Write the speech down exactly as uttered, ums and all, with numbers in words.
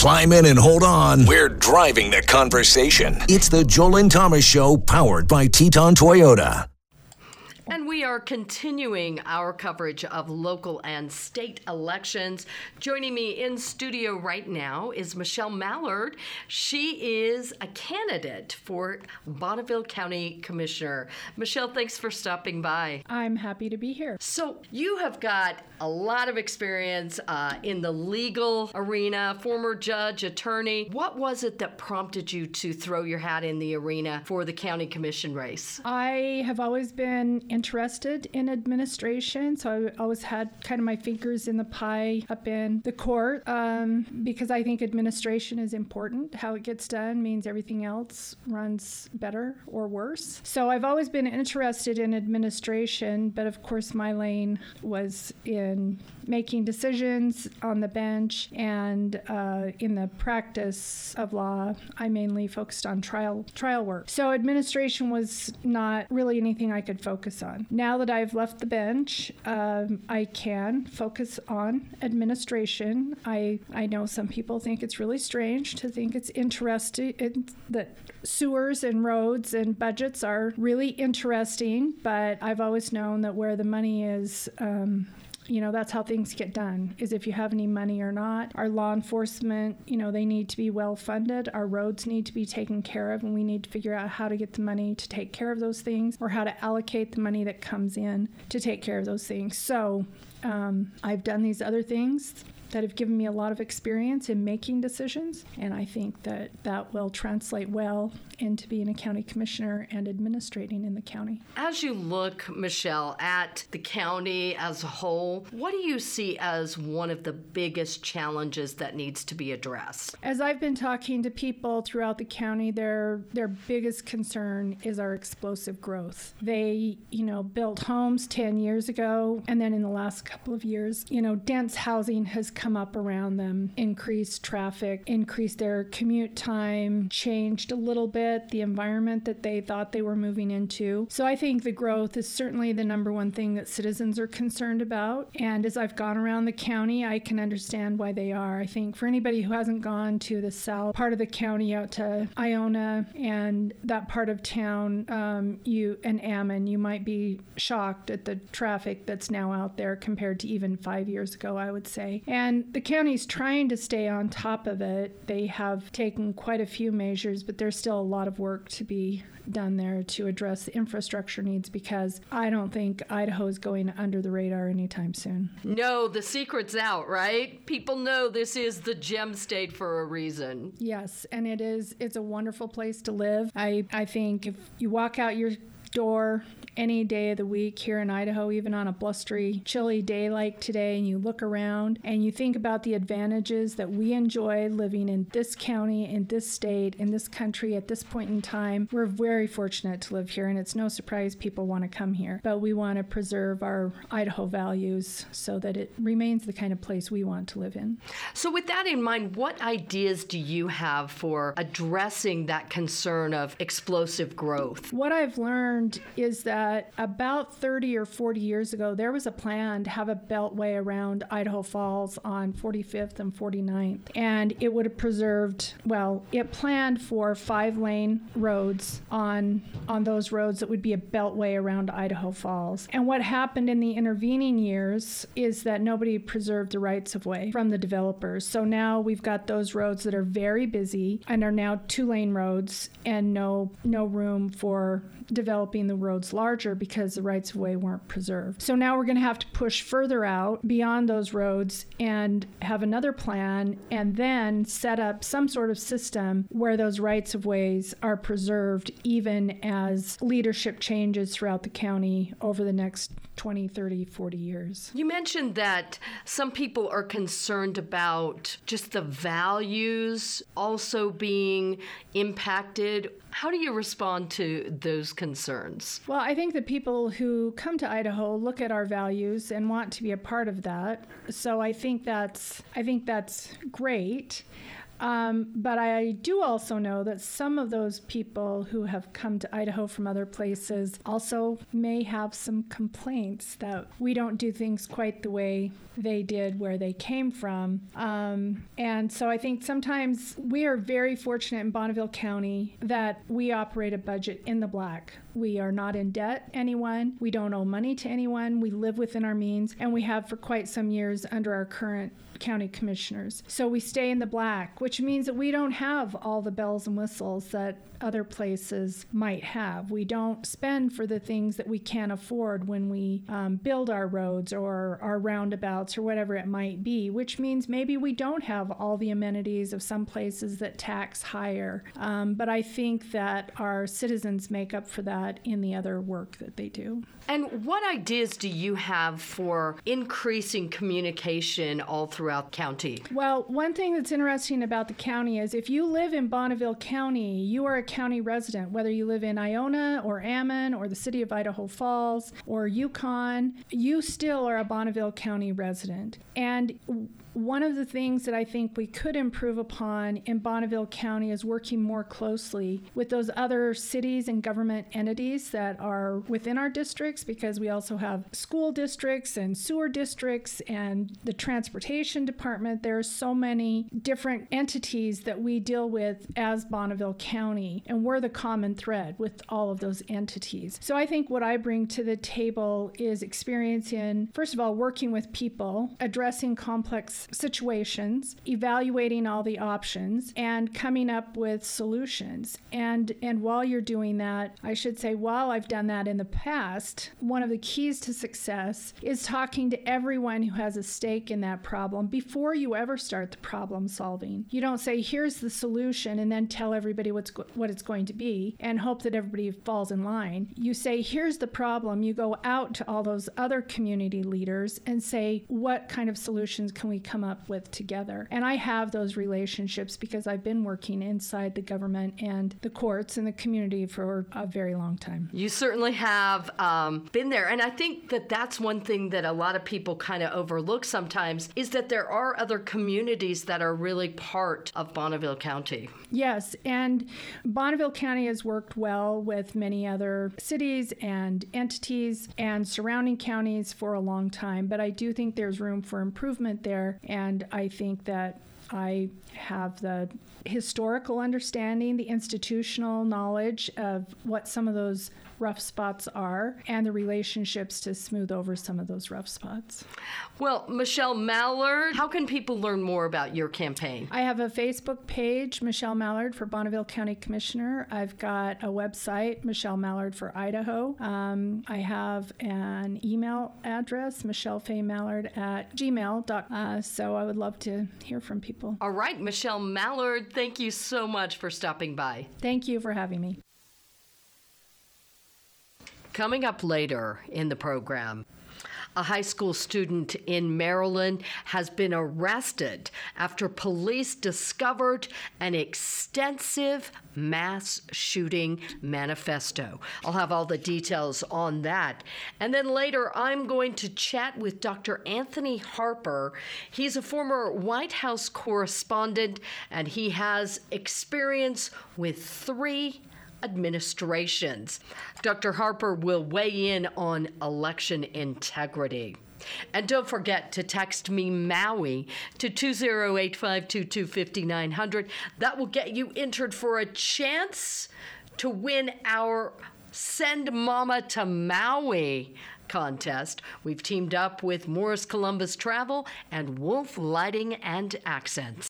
Climb in and hold on. We're driving the conversation. It's the Joel and Thomas Show, powered by Teton Toyota. And we are continuing our coverage of local and state elections. Joining me in studio right now is Michelle Mallard. She is a candidate for Bonneville County Commissioner. Michelle, thanks for stopping by. I'm happy to be here. So you have got a lot of experience uh, in the legal arena, former judge, attorney. What was it that prompted you to throw your hat in the arena for the county commission race? I have always been interested in administration, so I always had kind of my fingers in the pie up in the court um, because I think administration is important. How it gets done means everything else runs better or worse. So I've always been interested in administration, but of course my lane was in making decisions on the bench, and uh, in the practice of law, I mainly focused on trial trial work. So administration was not really anything I could focus on. Now that I've left the bench, um, I can focus on administration. I I know some people think it's really strange to think it's interesting it, that sewers and roads and budgets are really interesting, but I've always known that where the money is, um, you know, that's how things get done, is if you have any money or not. Our law enforcement, you know, they need to be well funded. Our roads need to be taken care of, and we need to figure out how to get the money to take care of those things, or how to allocate the money that comes in to take care of those things. So um, I've done these other things that have given me a lot of experience in making decisions, and I think that that will translate well into being a county commissioner and administrating in the county. As you look, Michelle, at the county as a whole, what do you see as one of the biggest challenges that needs to be addressed? As I've been talking to people throughout the county, their their biggest concern is our explosive growth. They, you know, built homes ten years ago, and then in the last couple of years, you know, dense housing has come up around them, increased traffic, increased their commute time, changed a little bit the environment that they thought they were moving into. So I think the growth is certainly the number one thing that citizens are concerned about. And as I've gone around the county, I can understand why they are. I think for anybody who hasn't gone to the south part of the county out to Iona and that part of town, um, you and Ammon, you might be shocked at the traffic that's now out there compared to even five years ago, I would say. And And the county's trying to stay on top of it. They have taken quite a few measures, but there's still a lot of work to be done there to address the infrastructure needs, because I don't think Idaho is going under the radar anytime soon. No, the secret's out, right? People know this is the gem state for a reason. Yes, and it is. It's a wonderful place to live. I, I think if you walk out your door any day of the week here in Idaho, even on a blustery, chilly day like today, and you look around and you think about the advantages that we enjoy living in this county, in this state, in this country at this point in time, we're very fortunate to live here, and it's no surprise people want to come here. But we want to preserve our Idaho values so that it remains the kind of place we want to live in. So with that in mind, what ideas do you have for addressing that concern of explosive growth? What I've learned is that about thirty or forty years ago, there was a plan to have a beltway around Idaho Falls on forty-fifth and forty-ninth. And it would have preserved, well, it planned for five-lane roads on, on those roads that would be a beltway around Idaho Falls. And what happened in the intervening years is that nobody preserved the rights of way from the developers. So now we've got those roads that are very busy and are now two-lane roads, and no no room for developing the roads larger because the rights of way weren't preserved. So now we're going to have to push further out beyond those roads and have another plan, and then set up some sort of system where those rights of ways are preserved even as leadership changes throughout the county over the next twenty, thirty, forty years. You mentioned that some people are concerned about just the values also being impacted. How do you respond to those concerns? Well, I think that people who come to Idaho look at our values and want to be a part of that. So I think that's I think that's great. Um, but I do also know that some of those people who have come to Idaho from other places also may have some complaints that we don't do things quite the way they did where they came from. Um, and so I think sometimes we are very fortunate in Bonneville County that we operate a budget in the black. We are not in debt to anyone. We don't owe money to anyone. We live within our means, and we have for quite some years under our current county commissioners. So we stay in the black, which means that we don't have all the bells and whistles that other places might have. We don't spend for the things that we can't afford when we um, build our roads or our roundabouts or whatever it might be, which means maybe we don't have all the amenities of some places that tax higher. Um, but I think that our citizens make up for that in the other work that they do. And what ideas do you have for increasing communication all throughout the county? Well, one thing that's interesting about the county is if you live in Bonneville County, you are a county resident, whether you live in Iona or Ammon or the city of Idaho Falls or Yukon, you still are a Bonneville County resident. And one of the things that I think we could improve upon in Bonneville County is working more closely with those other cities and government entities that are within our districts, because we also have school districts and sewer districts and the transportation department. There are so many different entities that we deal with as Bonneville County, and we're the common thread with all of those entities. So I think what I bring to the table is experience in, first of all, working with people, addressing complex situations, evaluating all the options, and coming up with solutions. And and while you're doing that, I should say, while I've done that in the past, one of the keys to success is talking to everyone who has a stake in that problem before you ever start the problem solving. You don't say, here's the solution, and then tell everybody what's go- what it's going to be and hope that everybody falls in line. You say, here's the problem. You go out to all those other community leaders and say, what kind of solutions can we come up with together? And I have those relationships because I've been working inside the government and the courts and the community for a very long time. You certainly have um, been there. And I think that that's one thing that a lot of people kind of overlook sometimes is that there are other communities that are really part of Bonneville County. Yes, and Bonneville County has worked well with many other cities and entities and surrounding counties for a long time, but I do think there's room for improvement there, and I think that I have the historical understanding, the institutional knowledge of what some of those rough spots are, and the relationships to smooth over some of those rough spots. Well, Michelle Mallard, how can people learn more about your campaign? I have a Facebook page, Michelle Mallard for Bonneville County Commissioner. I've got a website, Michelle Mallard for Idaho. Um, I have an email address, michelle faye mallard at gmail dot com. Uh, so I would love to hear from people. All right, Michelle Mallard, thank you so much for stopping by. Thank you for having me. Coming up later in the program, a high school student in Maryland has been arrested after police discovered an extensive mass shooting manifesto. I'll have all the details on that. And then later, I'm going to chat with Doctor Anthony Harper. He's a former White House correspondent, and he has experience with three administrations. Doctor Harper will weigh in on election integrity. And don't forget to text me Maui to two oh eight, five two two, five nine zero zero. That will get you entered for a chance to win our Send Mama to Maui contest. We've teamed up with Morris Columbus Travel and Wolf Lighting and Accents.